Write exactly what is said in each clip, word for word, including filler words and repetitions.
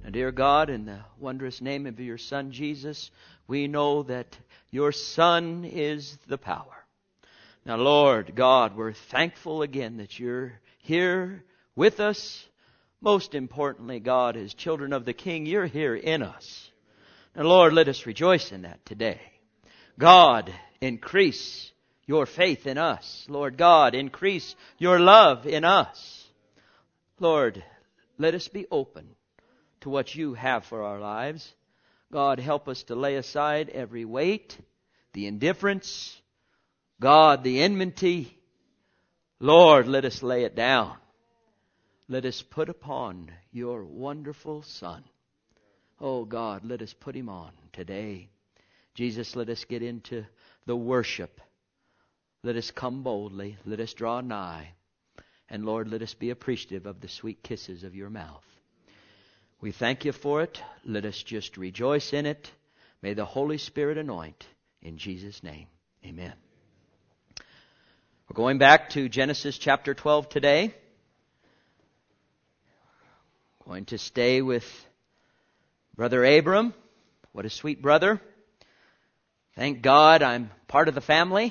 And dear God, in the wondrous name of your Son Jesus, we know that your Son is the power. Now, Lord God, we're thankful again that you're here with us. Most importantly, God, as children of the King, you're here in us. And Lord, let us rejoice in that today. God, increase your faith in us. Lord God, increase your love in us. Lord, let us be open to what you have for our lives. God, help us to lay aside every weight, the indifference, God, the enmity. Lord, let us lay it down. Let us put upon your wonderful Son. Oh God, let us put him on today. Jesus, let us get into the worship. Let us come boldly. Let us draw nigh. And Lord, let us be appreciative of the sweet kisses of your mouth. We thank you for it. Let us just rejoice in it. May the Holy Spirit anoint. In Jesus' name, amen. We're going back to Genesis chapter twelve today. Going to stay with Brother Abram. What a sweet brother. Thank God I'm part of the family.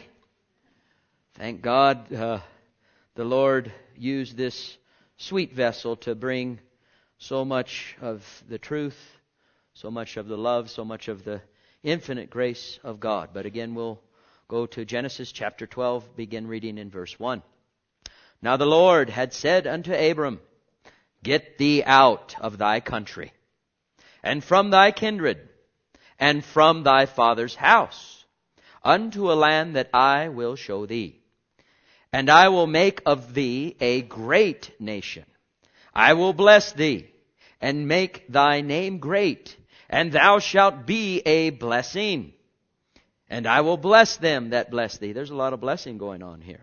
Thank God uh, the Lord used this sweet vessel to bring so much of the truth, so much of the love, so much of the infinite grace of God. But again, we'll go to Genesis chapter twelve, begin reading in verse one. Now the Lord had said unto Abram, Get thee out of thy country, and from thy kindred, and from thy father's house, unto a land that I will show thee. And I will make of thee a great nation. I will bless thee, and make thy name great, and thou shalt be a blessing. And I will bless them that bless thee. There's a lot of blessing going on here.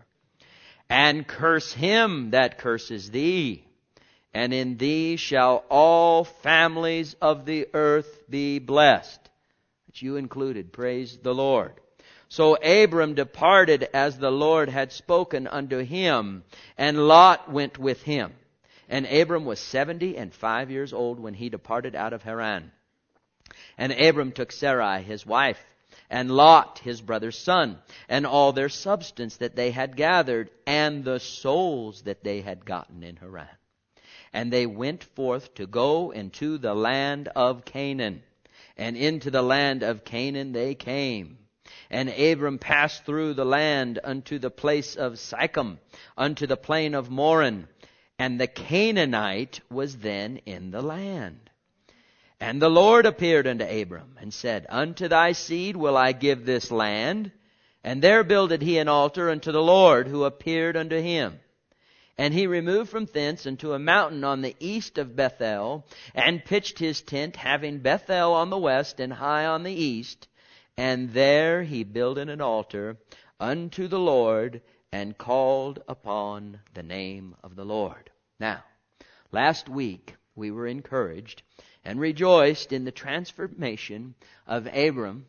And curse him that curses thee. And in thee shall all families of the earth be blessed. That you included. Praise the Lord. So Abram departed as the Lord had spoken unto him, and Lot went with him. And Abram was seventy and five years old when he departed out of Haran. And Abram took Sarai his wife, and Lot his brother's son, and all their substance that they had gathered, and the souls that they had gotten in Haran. And they went forth to go into the land of Canaan. And into the land of Canaan they came. And Abram passed through the land unto the place of Sichem, unto the plain of Moran. And the Canaanite was then in the land. And the Lord appeared unto Abram, and said, Unto thy seed will I give this land. And there builded he an altar unto the Lord, who appeared unto him. And he removed from thence unto a mountain on the east of Bethel, and pitched his tent, having Bethel on the west, and Hai on the east. And there he builded an altar unto the Lord, and called upon the name of the Lord. Now, last week we were encouraged and rejoiced in the transformation of Abram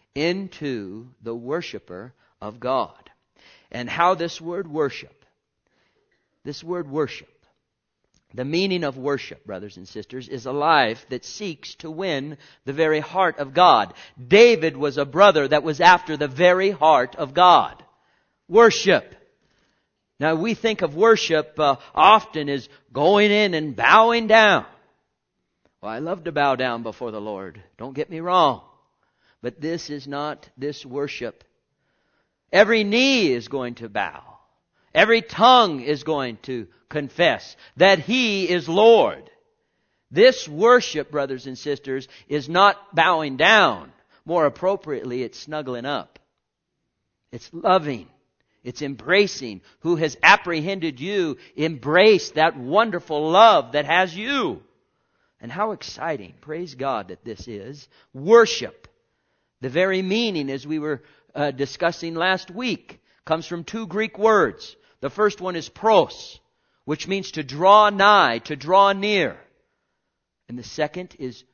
into the worshiper of God. And how this word worship, this word worship, the meaning of worship, brothers and sisters, is a life that seeks to win the very heart of God. David was a brother that was after the very heart of God. Worship. Now we think of worship uh, often as going in and bowing down. Well, I love to bow down before the Lord. Don't get me wrong. But this is not this worship. Every knee is going to bow. Every tongue is going to confess that He is Lord. This worship, brothers and sisters, is not bowing down. More appropriately, it's snuggling up. It's loving. It's embracing. Who has apprehended you, embrace that wonderful love that has you. And how exciting, praise God, that this is. Worship. The very meaning, as we were uh, discussing last week, comes from two Greek words. The first one is pros, which means to draw nigh, to draw near. And the second is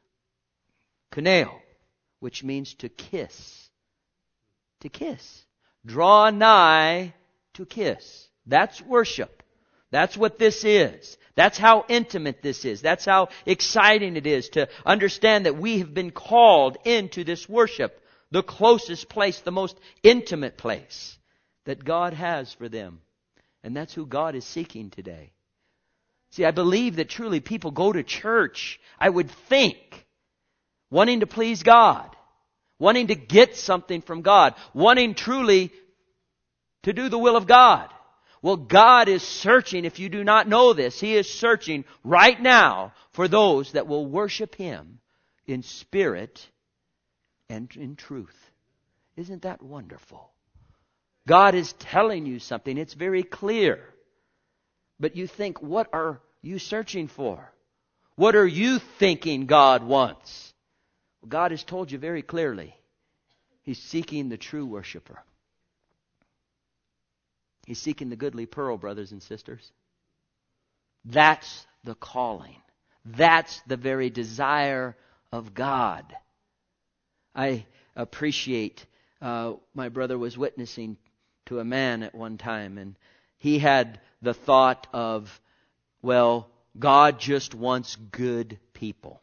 kuneo, which means to kiss. To kiss. Draw nigh to kiss. That's worship. That's what this is. That's how intimate this is. That's how exciting it is to understand that we have been called into this worship, the closest place, the most intimate place that God has for them. And that's who God is seeking today. See, I believe that truly people go to church, I would think, wanting to please God, wanting to get something from God, wanting truly to do the will of God. Well, God is searching, if you do not know this, He is searching right now for those that will worship Him in spirit and in truth. Isn't that wonderful? God is telling you something. It's very clear. But you think, what are you searching for? What are you thinking God wants? Well, God has told you very clearly. He's seeking the true worshiper. He's seeking the goodly pearl, brothers and sisters. That's the calling. That's the very desire of God. I appreciate, uh, my brother was witnessing to a man at one time, and he had the thought of, well, God just wants good people.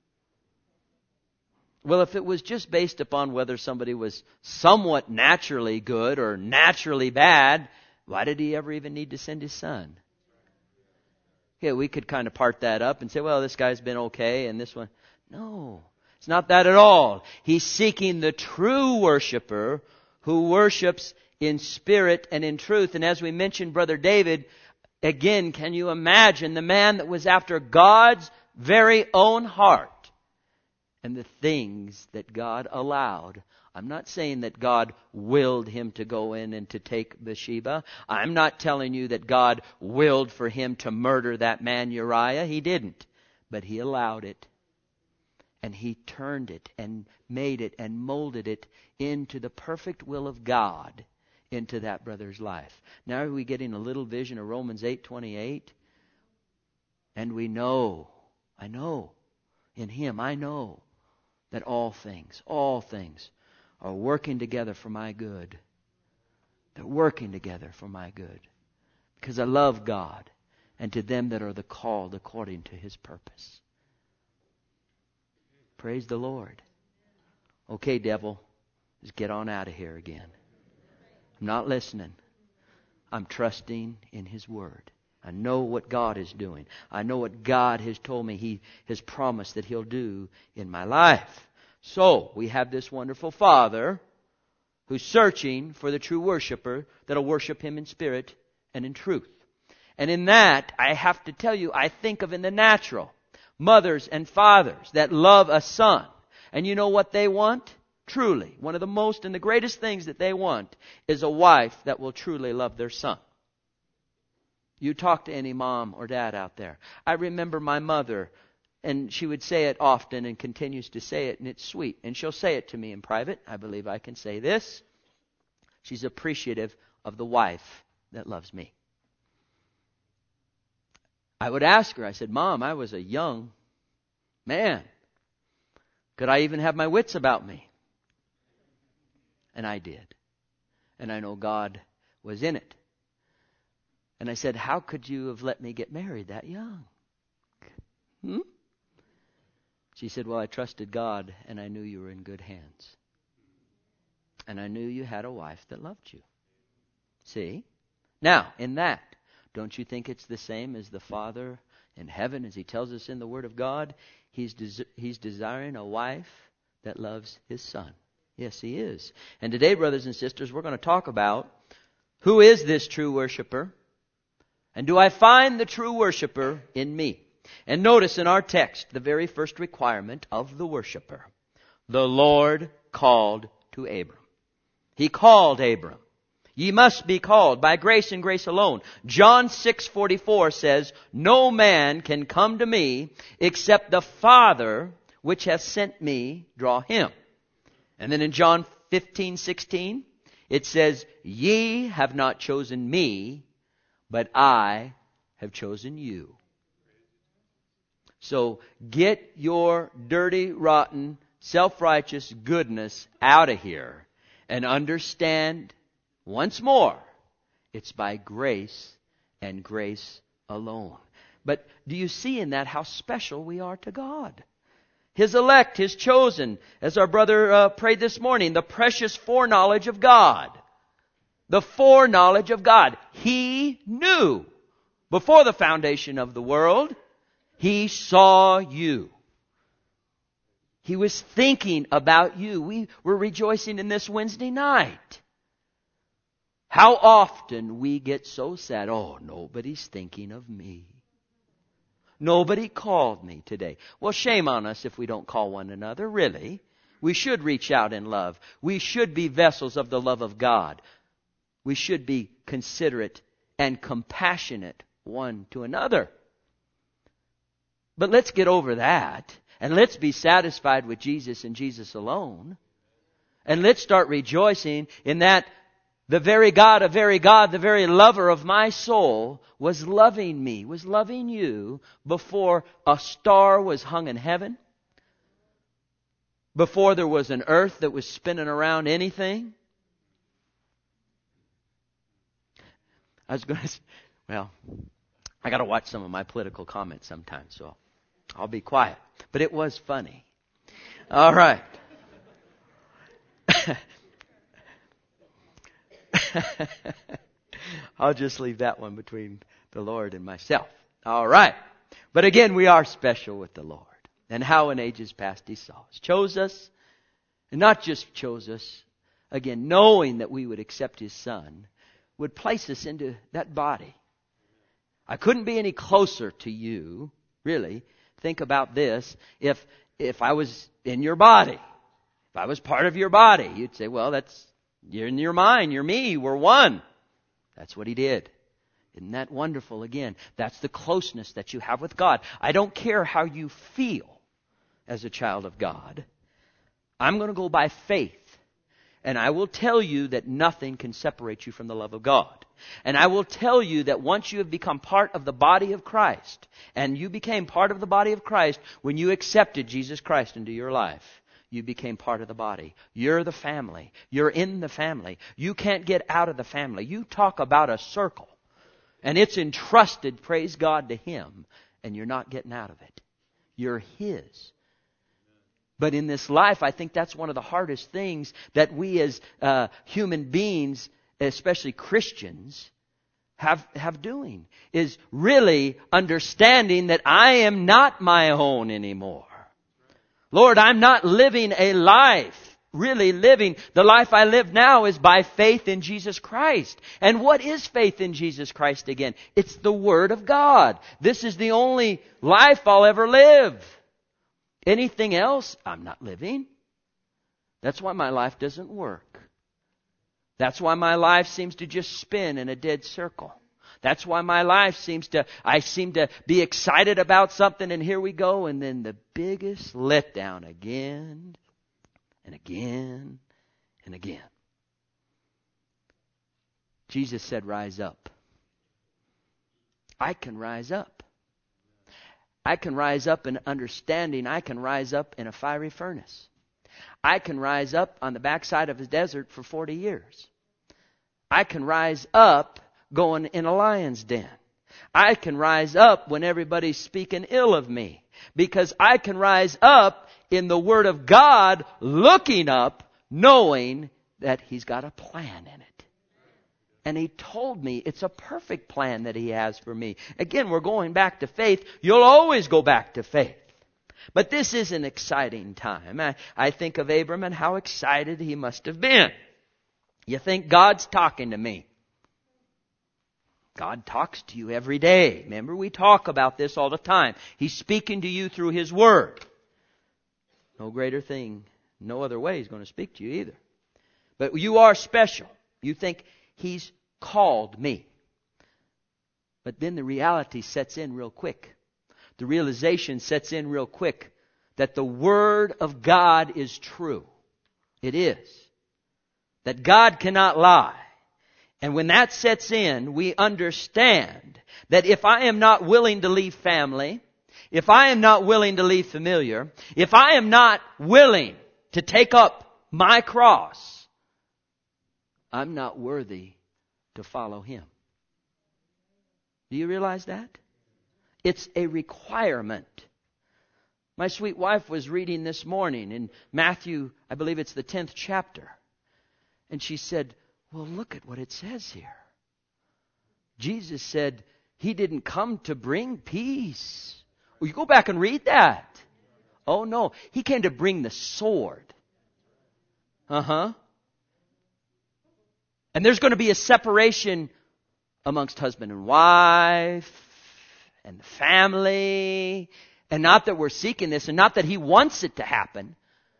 Well, if it was just based upon whether somebody was somewhat naturally good or naturally bad, why did He ever even need to send His Son? Yeah, we could kind of part that up and say, well, this guy's been okay and this one. No, it's not that at all. He's seeking the true worshiper who worships in spirit and in truth. And as we mentioned, Brother David, again, can you imagine the man that was after God's very own heart and the things that God allowed? I'm not saying that God willed him to go in and to take Bathsheba. I'm not telling you that God willed for him to murder that man Uriah. He didn't. But He allowed it. And He turned it and made it and molded it into the perfect will of God into that brother's life. Now are we getting a little vision of Romans eight twenty-eight? And we know, I know, in Him I know that all things, all things are working together for my good. They're working together for my good. Because I love God, and to them that are the called according to His purpose. Praise the Lord. Okay, devil, just get on out of here again. I'm not listening. I'm trusting in His Word. I know what God is doing. I know what God has told me He has promised that He'll do in my life. So, we have this wonderful Father who's searching for the true worshiper that'll worship Him in spirit and in truth. And in that, I have to tell you, I think of in the natural, mothers and fathers that love a son. And you know what they want? Truly, one of the most and the greatest things that they want is a wife that will truly love their son. You talk to any mom or dad out there. I remember my mother, and she would say it often and continues to say it, and it's sweet. And she'll say it to me in private. I believe I can say this. She's appreciative of the wife that loves me. I would ask her, I said, Mom, I was a young man. Could I even have my wits about me? And I did. And I know God was in it. And I said, how could you have let me get married that young? Hmm? She said, well, I trusted God and I knew you were in good hands. And I knew you had a wife that loved you. See? Now, in that, don't you think it's the same as the Father in heaven, as He tells us in the Word of God? He's, des- he's desiring a wife that loves His Son. Yes, He is. And today, brothers and sisters, we're going to talk about who is this true worshiper? And do I find the true worshiper in me? And notice in our text, the very first requirement of the worshiper. The Lord called to Abram. He called Abram. Ye must be called by grace and grace alone. John six forty-four says, no man can come to me except the Father which hath sent me draw him. And then in John fifteen sixteen, it says, ye have not chosen me, but I have chosen you. So get your dirty, rotten, self-righteous goodness out of here and understand once more, it's by grace and grace alone. But do you see in that how special we are to God? His elect, His chosen, as our brother uh, prayed this morning, the precious foreknowledge of God. The foreknowledge of God. He knew before the foundation of the world. He saw you. He was thinking about you. We were rejoicing in this Wednesday night. How often we get so sad. Oh, nobody's thinking of me. Nobody called me today. Well, shame on us if we don't call one another, really. We should reach out in love. We should be vessels of the love of God. We should be considerate and compassionate one to another. But let's get over that. And let's be satisfied with Jesus and Jesus alone. And let's start rejoicing in that the very God, a very God, the very lover of my soul was loving me, was loving you before a star was hung in heaven, before there was an earth that was spinning around anything. I was going to, well, I got to watch some of my political comments sometimes, so I'll be quiet. But it was funny. All right. I'll just leave that one between the Lord and myself. All right. But again, we are special with the Lord. And how in ages past He saw us. Chose us. And not just chose us. Again, knowing that we would accept His Son, would place us into that body. I couldn't be any closer to you, really. Think about this. If if I was in your body, if I was part of your body, you'd say, well, that's, you're in your mind, you're me, we're one. That's what He did. Isn't that wonderful? Again, that's the closeness that you have with God. I don't care how you feel as a child of God. I'm going to go by faith. And I will tell you that nothing can separate you from the love of God. And I will tell you that once you have become part of the body of Christ, and you became part of the body of Christ when you accepted Jesus Christ into your life, you became part of the body. You're the family. You're in the family. You can't get out of the family. You talk about a circle, and it's entrusted, praise God, to Him, and you're not getting out of it. You're His. But in this life, I think that's one of the hardest things that we as uh, human beings, especially Christians, have have doing, is really understanding that I am not my own anymore. Lord, I'm not living a life, really living. The life I live now is by faith in Jesus Christ. And what is faith in Jesus Christ again? It's the Word of God. This is the only life I'll ever live. Anything else, I'm not living. That's why my life doesn't work. That's why my life seems to just spin in a dead circle. That's why my life seems to, I seem to be excited about something, and here we go, and then the biggest letdown again and again and again. Jesus said, rise up. I can rise up. I can rise up in understanding. I can rise up in a fiery furnace. I can rise up on the backside of a desert for forty years. I can rise up going in a lion's den. I can rise up when everybody's speaking ill of me. Because I can rise up in the Word of God, looking up, knowing that He's got a plan in it. And He told me it's a perfect plan that He has for me. Again, we're going back to faith. You'll always go back to faith. But this is an exciting time. I, I think of Abram and how excited he must have been. You think God's talking to me. God talks to you every day. Remember, we talk about this all the time. He's speaking to you through His Word. No greater thing, no other way He's going to speak to you either. But you are special. You think, He's called me. But then the reality sets in real quick. The realization sets in real quick that the Word of God is true. It is. That God cannot lie. And when that sets in, we understand that if I am not willing to leave family, if I am not willing to leave familiar, if I am not willing to take up my cross, I'm not worthy to follow Him. Do you realize that? It's a requirement. My sweet wife was reading this morning in Matthew, I believe it's the tenth chapter. And she said, well, look at what it says here. Jesus said He didn't come to bring peace. Well, you go back and read that. Oh no, He came to bring the sword. Uh-huh. And there's going to be a separation amongst husband and wife and the family. And not that we're seeking this, and not that He wants it to happen.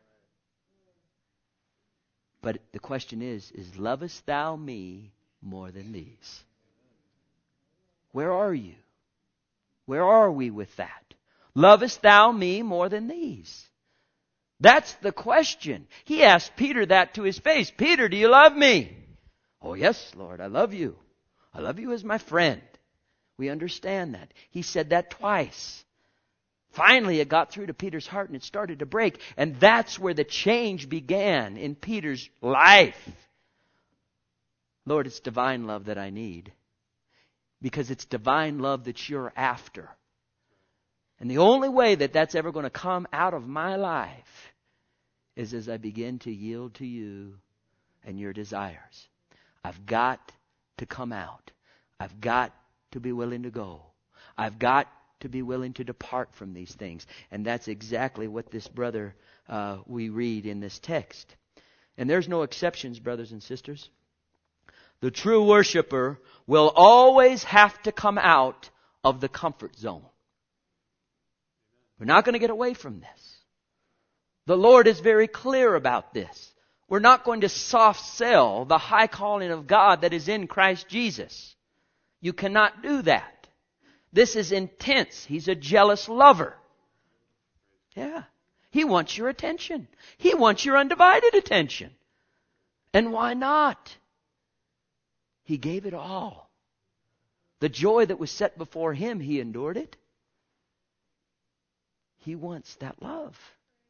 But the question is, is lovest thou me more than these? Where are you? Where are we with that? Lovest thou me more than these? That's the question. He asked Peter that to his face. Peter, do you love me? Oh, yes, Lord, I love you. I love you as my friend. We understand that. He said that twice. Finally, it got through to Peter's heart and it started to break. And that's where the change began in Peter's life. Lord, it's divine love that I need. Because it's divine love that you're after. And the only way that that's ever going to come out of my life is as I begin to yield to you and your desires. I've got to come out. I've got to be willing to go. I've got to be willing to depart from these things. And that's exactly what this brother, uh, we read in this text. And there's no exceptions, brothers and sisters. The true worshiper will always have to come out of the comfort zone. We're not going to get away from this. The Lord is very clear about this. We're not going to soft sell the high calling of God that is in Christ Jesus. You cannot do that. This is intense. He's a jealous lover. Yeah. He wants your attention. He wants your undivided attention. And why not? He gave it all. The joy that was set before Him, He endured it. He wants that love.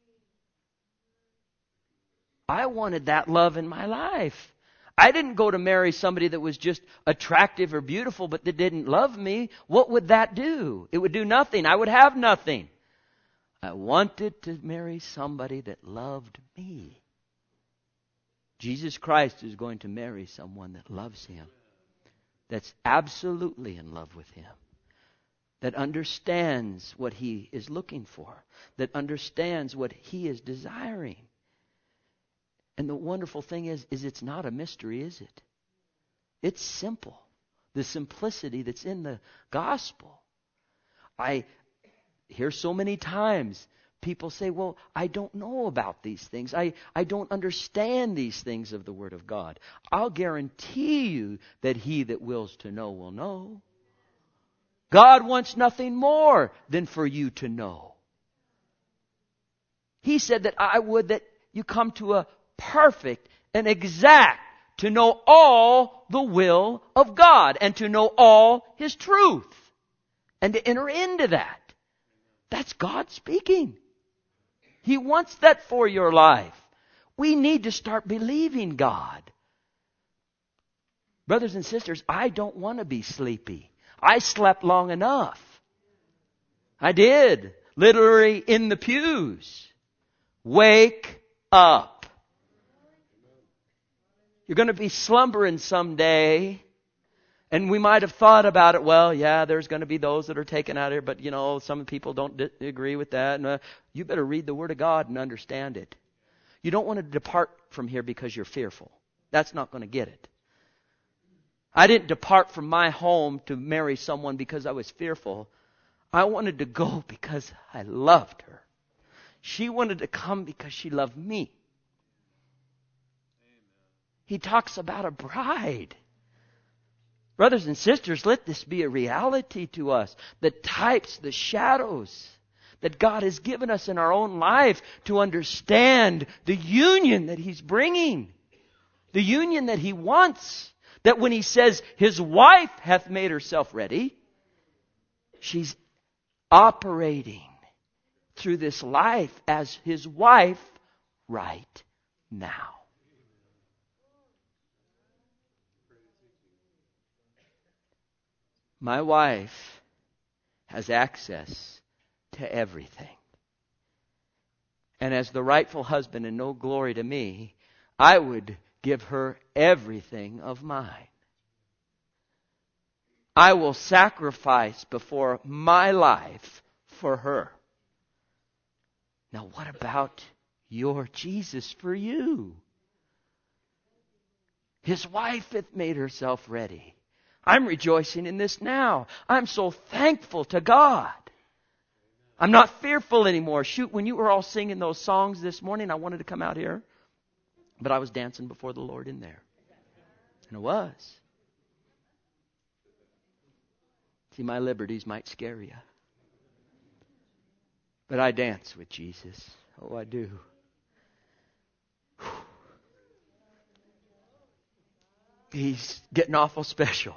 I wanted that love in my life. I didn't go to marry somebody that was just attractive or beautiful, but that didn't love me. What would that do? It would do nothing. I would have nothing. I wanted to marry somebody that loved me. Jesus Christ is going to marry someone that loves Him, that's absolutely in love with Him, that understands what He is looking for, that understands what He is desiring. And the wonderful thing is, is it's not a mystery, is it? It's simple. The simplicity that's in the gospel. I hear so many times people say, well, I don't know about these things. I, I don't understand these things of the Word of God. I'll guarantee you that he that wills to know will know. God wants nothing more than for you to know. He said that I would that you come to a perfect and exact, to know all the will of God and to know all His truth and to enter into that. That's God speaking. He wants that for your life. We need to start believing God. Brothers and sisters, I don't want to be sleepy. I slept long enough. I did. Literally in the pews. Wake up. You're going to be slumbering someday. And we might have thought about it, well, yeah, there's going to be those that are taken out here, but, you know, some people don't di- agree with that. And, uh, you better read the Word of God and understand it. You don't want to depart from here because you're fearful. That's not going to get it. I didn't depart from my home to marry someone because I was fearful. I wanted to go because I loved her. She wanted to come because she loved me. He talks about a bride. Brothers and sisters, let this be a reality to us. The types, the shadows that God has given us in our own life to understand the union that He's bringing. The union that He wants. That when He says His wife hath made herself ready, she's operating through this life as His wife right now. My wife has access to everything. And as the rightful husband, and no glory to me, I would give her everything of mine. I will sacrifice before my life for her. Now what about your Jesus for you? His wife hath made herself ready. I'm rejoicing in this now. I'm so thankful to God. I'm not fearful anymore. Shoot, when you were all singing those songs this morning, I wanted to come out here. But I was dancing before the Lord in there. And it was. See, my liberties might scare you. But I dance with Jesus. Oh, I do. He's getting awful special.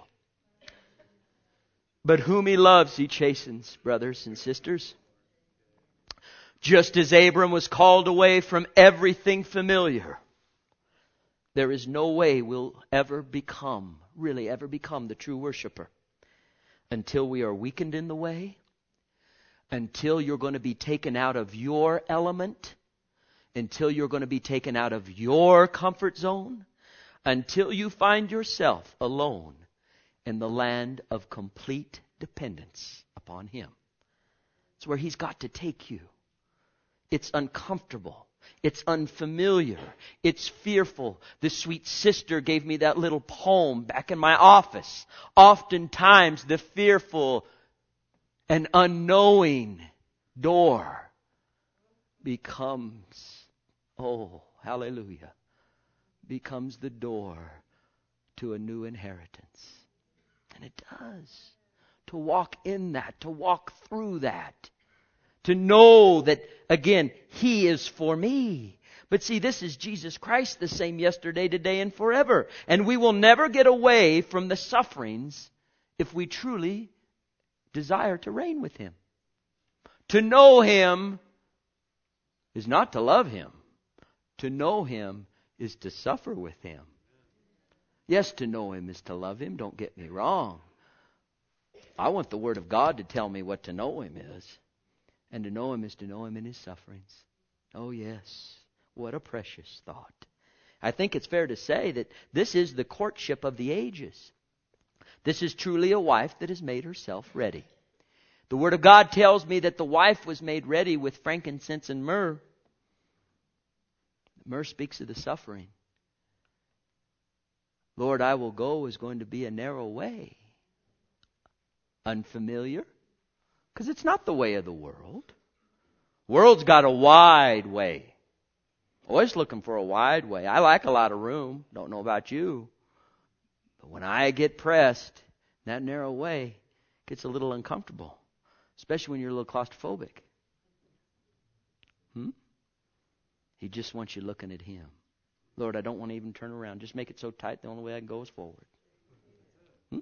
But whom He loves, He chastens, brothers and sisters. Just as Abram was called away from everything familiar, there is no way we'll ever become, really ever become the true worshiper until we are weakened in the way, until you're going to be taken out of your element, until you're going to be taken out of your comfort zone, until you find yourself alone in the land of complete dependence upon Him. It's where He's got to take you. It's uncomfortable. It's unfamiliar. It's fearful. The sweet sister gave me that little poem back in my office. Oftentimes the fearful and unknowing door becomes, oh, hallelujah, becomes the door to a new inheritance. And it does. To walk in that, to walk through that. To know that, again, He is for me. But see, this is Jesus Christ, the same yesterday, today, and forever. And we will never get away from the sufferings if we truly desire to reign with Him. To know Him is not to love Him. To know Him is to suffer with Him. Yes, to know Him is to love Him. Don't get me wrong. I want the Word of God to tell me what to know Him is. And to know Him is to know Him in His sufferings. Oh yes, what a precious thought. I think it's fair to say that this is the courtship of the ages. This is truly a wife that has made herself ready. The Word of God tells me that the wife was made ready with frankincense and myrrh. Myrrh speaks of the suffering. Lord, I will go is going to be a narrow way. Unfamiliar. Because it's not the way of the world. World's got a wide way. Always looking for a wide way. I like a lot of room. Don't know about you. But when I get pressed, that narrow way gets a little uncomfortable. Especially when you're a little claustrophobic. Hmm? He just wants you looking at Him. Lord, I don't want to even turn around. Just make it so tight the only way I can go is forward. Hmm?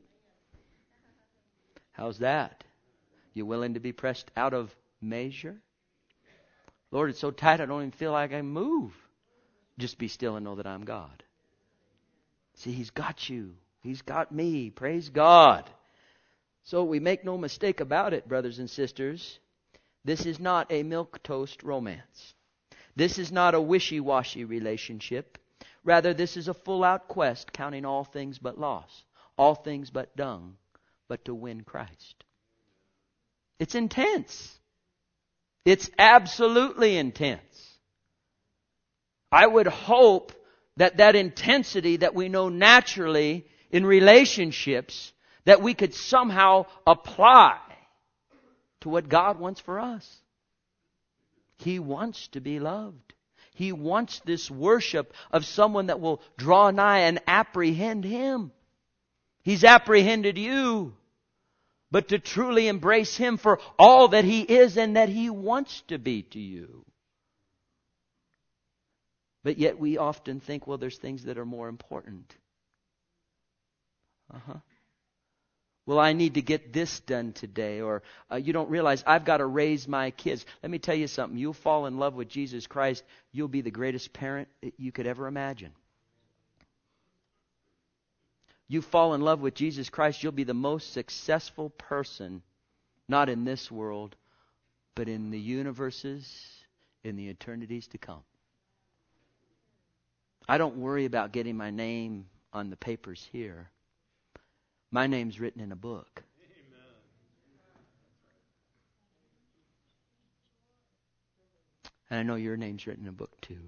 How's that? You willing to be pressed out of measure? Lord, it's so tight I don't even feel like I can move. Just be still and know that I'm God. See, He's got you. He's got me. Praise God. So we make no mistake about it, brothers and sisters. This is not a milquetoast romance. This is not a wishy-washy relationship. Rather, this is a full-out quest, counting all things but loss, all things but dung, but to win Christ. It's intense. It's absolutely intense. I would hope that that intensity that we know naturally in relationships, that we could somehow apply to what God wants for us. He wants to be loved. He wants this worship of someone that will draw nigh and apprehend Him. He's apprehended you. But to truly embrace Him for all that He is and that He wants to be to you. But yet we often think, well, there's things that are more important. Uh-huh. Well, I need to get this done today. Or uh, you don't realize I've got to raise my kids. Let me tell you something. You'll fall in love with Jesus Christ. You'll be the greatest parent that you could ever imagine. You fall in love with Jesus Christ, you'll be the most successful person, not in this world, but in the universes, in the eternities to come. I don't worry about getting my name on the papers here. My name's written in a book. And I know your name's written in a book too.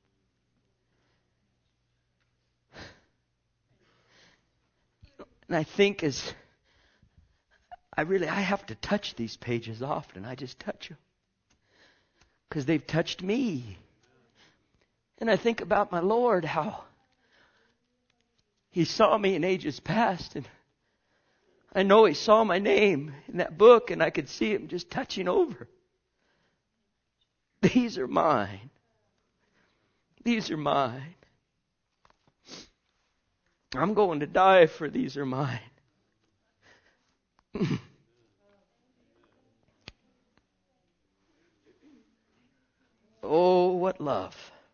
And I think as I really, I have to touch these pages often. I just touch them. Because they've touched me. And I think about my Lord, how He saw me in ages past. And I know He saw my name in that book, and I could see Him just touching over. These are mine. These are mine. I'm going to die for these are mine. Oh, what love.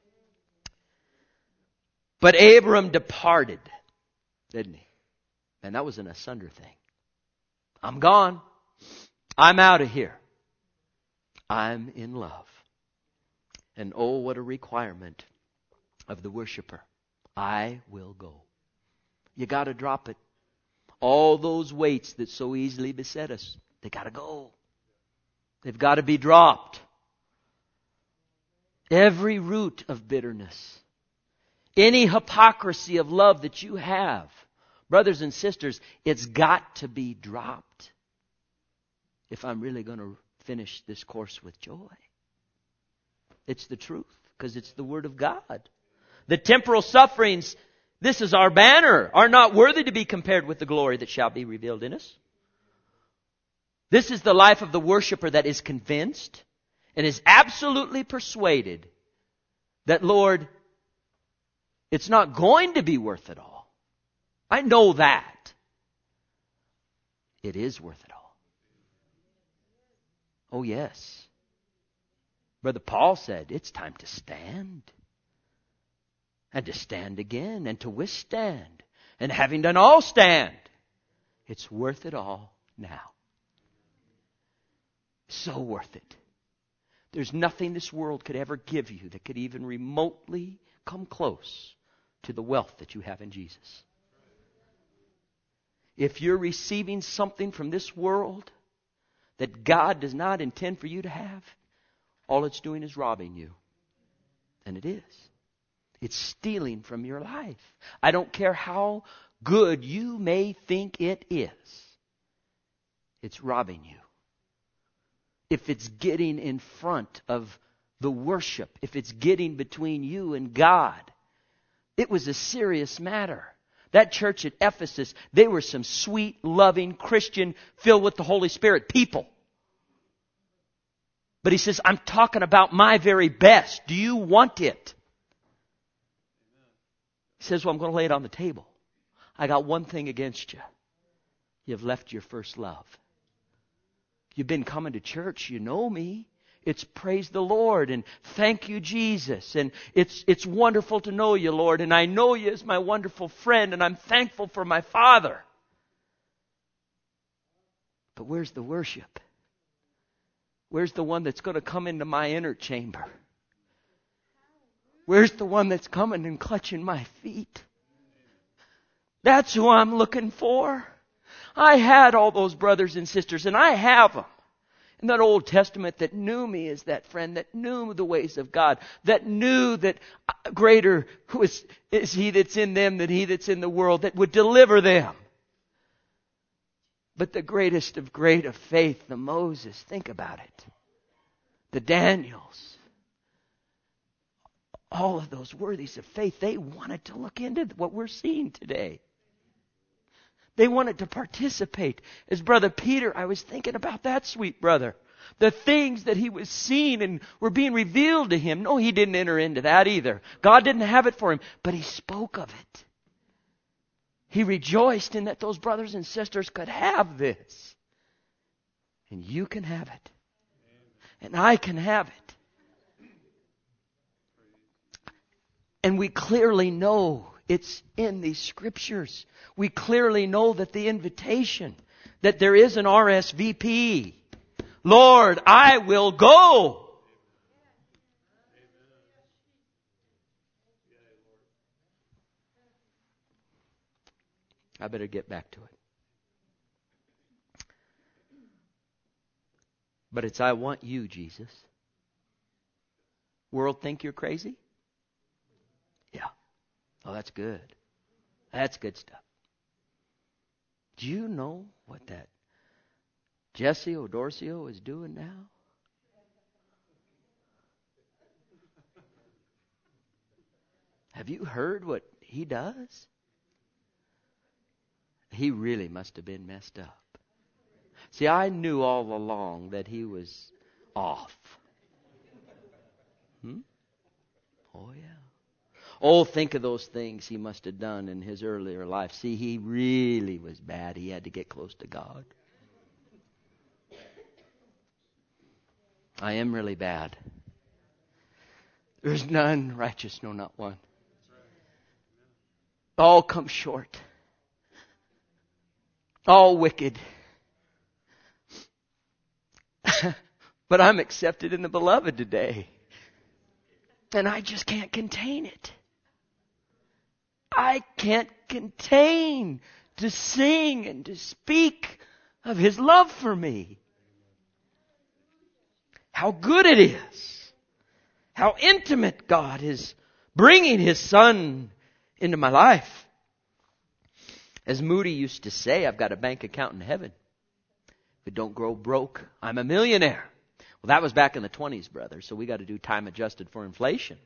But Abram departed, didn't he? And that was an asunder thing. I'm gone. I'm out of here. I'm in love. And oh, what a requirement of the worshiper. I will go. You got to drop it. All those weights that so easily beset us, they got to go. They've got to be dropped. Every root of bitterness, any hypocrisy of love that you have, brothers and sisters, it's got to be dropped if I'm really going to finish this course with joy. It's the truth, because it's the Word of God. The temporal sufferings, this is our banner, are not worthy to be compared with the glory that shall be revealed in us. This is the life of the worshiper that is convinced and is absolutely persuaded that, Lord, it's not going to be worth it all. I know that. It is worth it all. Oh, yes. Brother Paul said, it's time to stand. And to stand again and to withstand. And having done all stand, it's worth it all now. So worth it. There's nothing this world could ever give you that could even remotely come close to the wealth that you have in Jesus. If you're receiving something from this world that God does not intend for you to have, all it's doing is robbing you. And it is. It's stealing from your life. I don't care how good you may think it is. It's robbing you. If it's getting in front of the worship, if it's getting between you and God, it was a serious matter. That church at Ephesus, they were some sweet, loving, Christian, filled with the Holy Spirit people. But he says, I'm talking about my very best. Do you want it? He says, well, I'm going to lay it on the table. I got one thing against you. You've left your first love. You've been coming to church. You know me. It's praise the Lord and thank you, Jesus. And it's it's wonderful to know you, Lord. And I know you as my wonderful friend. And I'm thankful for my Father. But where's the worship? Where's the one that's going to come into my inner chamber? Where's the one that's coming and clutching my feet? That's who I'm looking for. I had all those brothers and sisters, and I have them in that Old Testament that knew me as that friend, that knew the ways of God, that knew that greater was, is He that's in them than he that's in the world, that would deliver them. But the greatest of great of faith, the Moses, think about it. The Daniels. All of those worthies of faith, they wanted to look into what we're seeing today. They wanted to participate. As Brother Peter, I was thinking about that sweet brother. The things that he was seeing and were being revealed to him. No, he didn't enter into that either. God didn't have it for him, but he spoke of it. He rejoiced in that those brothers and sisters could have this. And you can have it. And I can have it. And we clearly know It's in these scriptures. We clearly know that the invitation, that there is an R S V P. Lord, I will go. I better get back to it. But it's, I want you, Jesus. World think you're crazy? Yeah. Oh, that's good. That's good stuff. Do you know what that Jesse O'Dorsio is doing now? Have you heard what he does? He really must have been messed up. See, I knew all along that he was off. Hmm? Oh, yeah. Oh, think of those things he must have done in his earlier life. See, he really was bad. He had to get close to God. I am really bad. There's none righteous, no, not one. All come short. All wicked. But I'm accepted in the beloved today. And I just can't contain it. I can't contain to sing and to speak of His love for me. How good it is. How intimate God is bringing His Son into my life. As Moody used to say, I've got a bank account in heaven. If it don't grow broke, I'm a millionaire. Well, that was back in the twenties, brother, so we got to do time adjusted for inflation.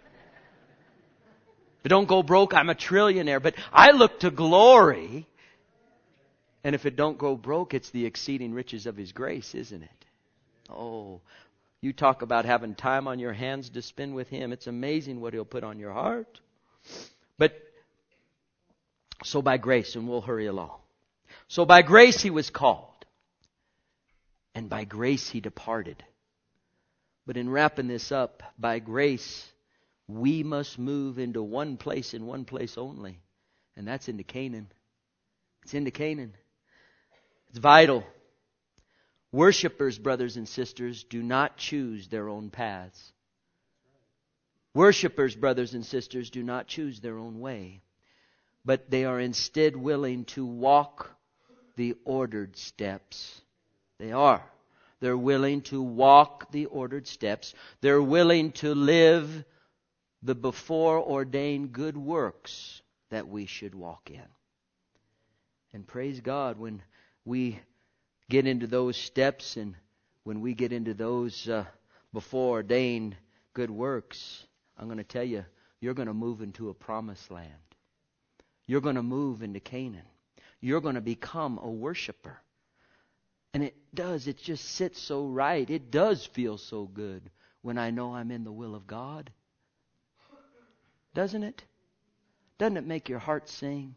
If it don't go broke, I'm a trillionaire. But I look to glory. And if it don't go broke, it's the exceeding riches of His grace, isn't it? Oh, you talk about having time on your hands to spend with Him. It's amazing what He'll put on your heart. But, so by grace, and we'll hurry along. So by grace He was called. And by grace He departed. But in wrapping this up, by grace, we must move into one place and one place only. And that's into Canaan. It's into Canaan. It's vital. Worshippers, brothers and sisters, do not choose their own paths. Worshippers, brothers and sisters, do not choose their own way. But they are instead willing to walk the ordered steps. They are. They're willing to walk the ordered steps. They're willing to live the before ordained good works that we should walk in. And praise God, when we get into those steps and when we get into those uh, before ordained good works, I'm going to tell you, you're going to move into a promised land. You're going to move into Canaan. You're going to become a worshiper. And it does, it just sits so right. It does feel so good when I know I'm in the will of God. Doesn't it? Doesn't it make your heart sing?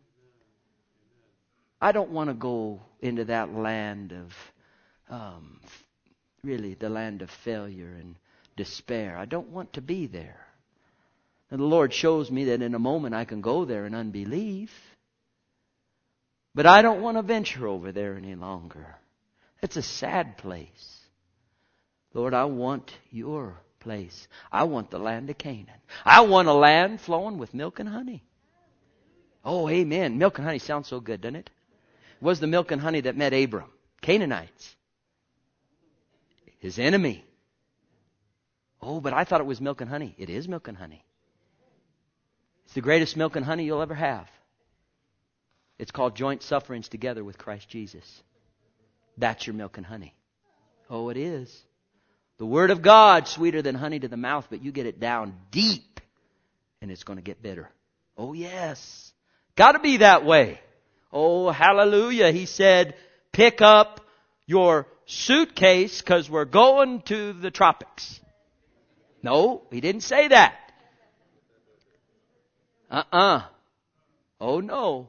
I don't want to go into that land of, um, really the land of failure and despair. I don't want to be there. And the Lord shows me that in a moment I can go there in unbelief. But I don't want to venture over there any longer. It's a sad place. Lord, I want your place. I want the land of Canaan. I want a land flowing with milk and honey. Oh, amen. Milk and honey sounds so good, doesn't it? It was the milk and honey that met Abram. Canaanites. His enemy. Oh, but I thought it was milk and honey. It is milk and honey. It's the greatest milk and honey you'll ever have. It's called joint sufferings together with Christ Jesus. That's your milk and honey. Oh, it is. The Word of God, sweeter than honey to the mouth, but you get it down deep and it's going to get bitter. Oh, yes. Got to be that way. Oh, hallelujah. He said, pick up your suitcase because we're going to the tropics. No, He didn't say that. Uh-uh. Oh, no.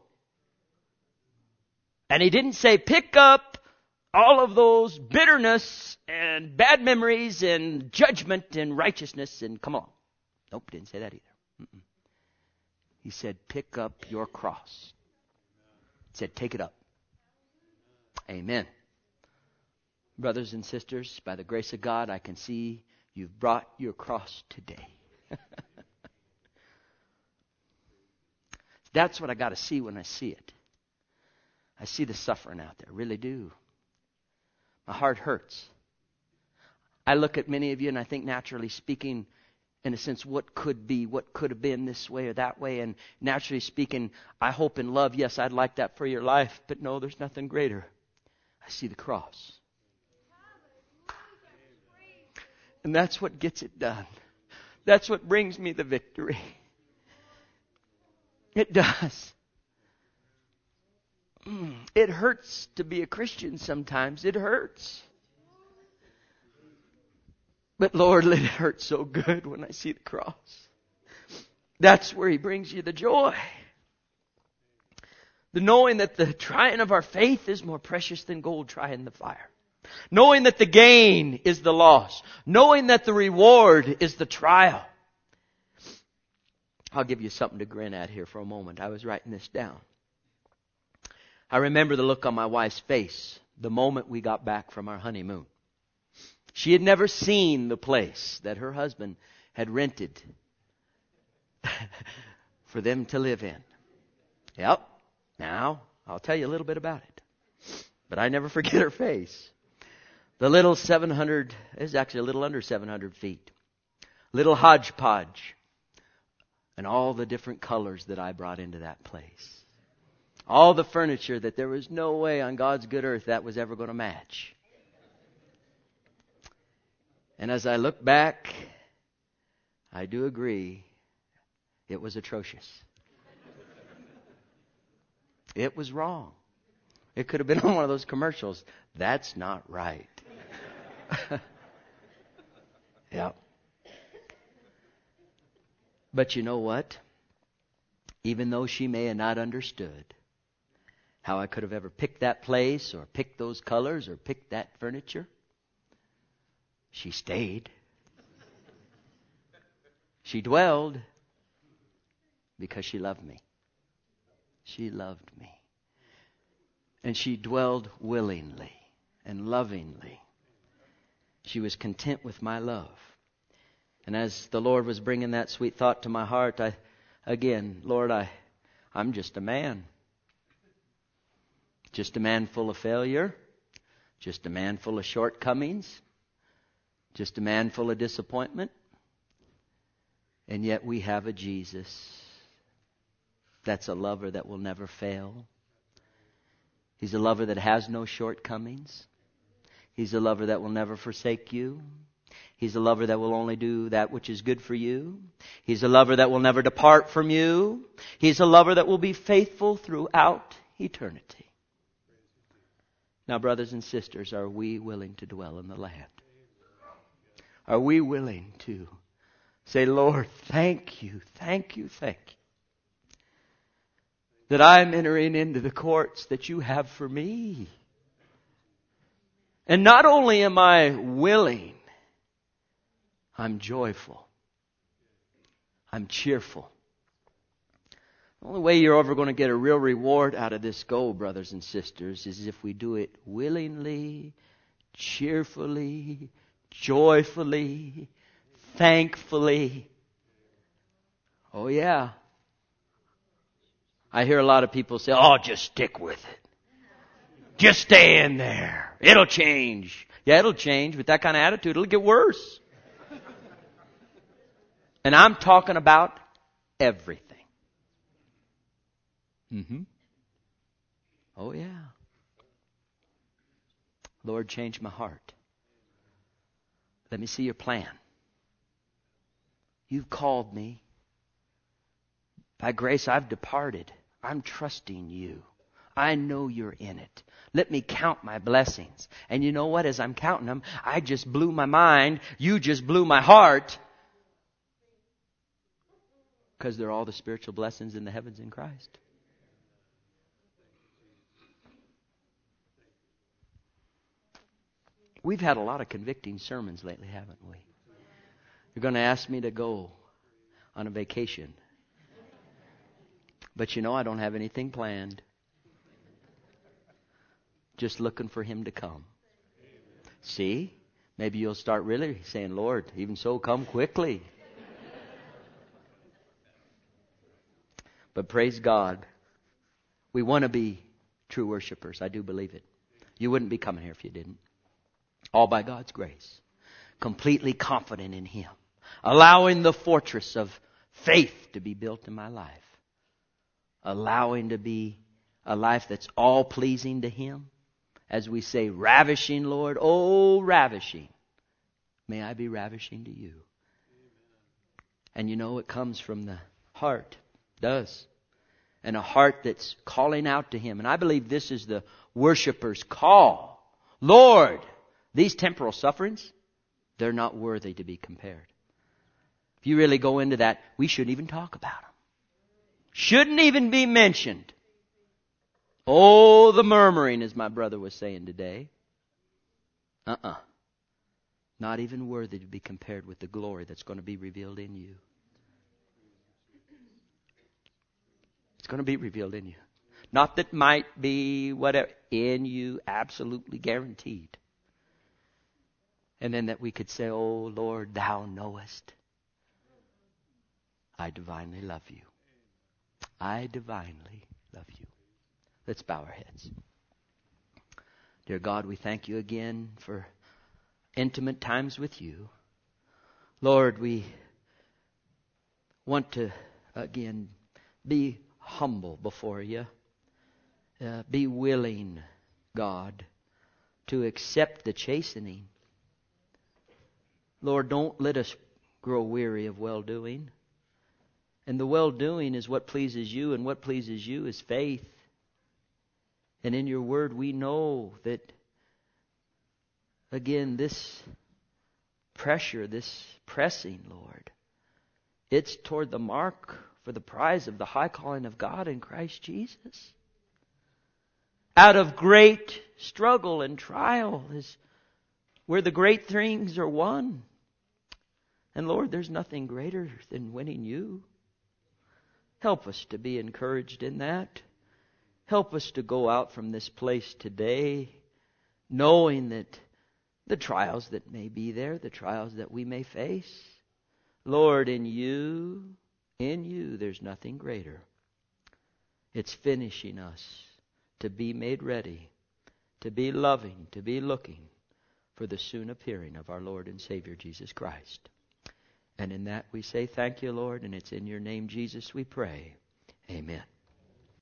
And He didn't say, pick up all of those bitterness and bad memories and judgment and righteousness and come on. Nope, didn't say that either. Mm-mm. He said, pick up your cross. He said, take it up. Amen. Brothers and sisters, by the grace of God, I can see you've brought your cross today. That's what I got to see when I see it. I see the suffering out there. I really do. My heart hurts. I look at many of you and I think, naturally speaking, in a sense, what could be, what could have been this way or that way. And naturally speaking, I hope and love, yes, I'd like that for your life. But no, there's nothing greater. I see the cross. And that's what gets it done. That's what brings me the victory. It does. It hurts to be a Christian sometimes. It hurts. But Lord, let it hurt so good when I see the cross. That's where He brings you the joy. The knowing that the trying of our faith is more precious than gold trying the fire. Knowing that the gain is the loss. Knowing that the reward is the trial. I'll give you something to grin at here for a moment. I was writing this down. I remember the look on my wife's face the moment we got back from our honeymoon. She had never seen the place that her husband had rented for them to live in. Yep. Now, I'll tell you a little bit about it. But I never forget her face. The little seven hundred, is actually a little under seven hundred feet. Little hodgepodge. And all the different colors that I brought into that place. All the furniture that there was no way on God's good earth that was ever going to match. And as I look back, I do agree, it was atrocious. It was wrong. It could have been on one of those commercials. That's not right. Yep. But you know what? Even though she may have not understood how I could have ever picked that place or picked those colors or picked that furniture, she stayed. She dwelled because she loved me. She loved me. And she dwelled willingly and lovingly. She was content with my love. And as the Lord was bringing that sweet thought to my heart, I, again, Lord, I, I'm just a man. Just a man full of failure. Just a man full of shortcomings. Just a man full of disappointment. And yet we have a Jesus that's a lover that will never fail. He's a lover that has no shortcomings. He's a lover that will never forsake you. He's a lover that will only do that which is good for you. He's a lover that will never depart from you. He's a lover that will be faithful throughout eternity. Now, brothers and sisters, are we willing to dwell in the land? Are we willing to say, Lord, thank you, thank you, thank you, that I'm entering into the courts that you have for me. And not only am I willing, I'm joyful. I'm cheerful. The only way you're ever going to get a real reward out of this goal, brothers and sisters, is if we do it willingly, cheerfully, joyfully, thankfully. Oh yeah. I hear a lot of people say, oh, just stick with it. Just stay in there. It'll change. Yeah, it'll change. With that kind of attitude, it'll get worse. And I'm talking about everything. Mm-hmm. Oh, yeah. Lord, change my heart. Let me see your plan. You've called me. By grace, I've departed. I'm trusting you. I know you're in it. Let me count my blessings. And you know what? As I'm counting them, I just blew my mind. You just blew my heart. Because they're all the spiritual blessings in the heavens in Christ. We've had a lot of convicting sermons lately, haven't we? You're going to ask me to go on a vacation. But you know, I don't have anything planned. Just looking for Him to come. See? Maybe you'll start really saying, Lord, even so, come quickly. But praise God. We want to be true worshipers. I do believe it. You wouldn't be coming here if you didn't. All by God's grace. Completely confident in Him. Allowing the fortress of faith to be built in my life. Allowing to be a life that's all pleasing to Him. As we say, ravishing, Lord, oh, ravishing. May I be ravishing to You. And you know, it comes from the heart. It does. And a heart that's calling out to Him. And I believe this is the worshiper's call. Lord, these temporal sufferings, they're not worthy to be compared. If you really go into that, we shouldn't even talk about them. Shouldn't even be mentioned. Oh, the murmuring, as my brother was saying today. Uh-uh. Not even worthy to be compared with the glory that's going to be revealed in you. It's going to be revealed in you. Not that might be whatever. In you, absolutely guaranteed. And then that we could say, oh, Lord, Thou knowest. I divinely love You. I divinely love You. Let's bow our heads. Dear God, we thank You again for intimate times with You. Lord, we want to, again, be humble before You. Uh, be willing, God, to accept the chastening. Lord, don't let us grow weary of well-doing. And the well-doing is what pleases You, and what pleases You is faith. And in Your Word we know that, again, this pressure, this pressing, Lord, it's toward the mark for the prize of the high calling of God in Christ Jesus. Out of great struggle and trial is where the great things are won. And Lord, there's nothing greater than winning You. Help us to be encouraged in that. Help us to go out from this place today knowing that the trials that may be there, the trials that we may face, Lord, in You, in You, there's nothing greater. It's finishing us to be made ready, to be loving, to be looking for the soon appearing of our Lord and Savior Jesus Christ. And in that we say thank You, Lord, and it's in Your name, Jesus, we pray. Amen.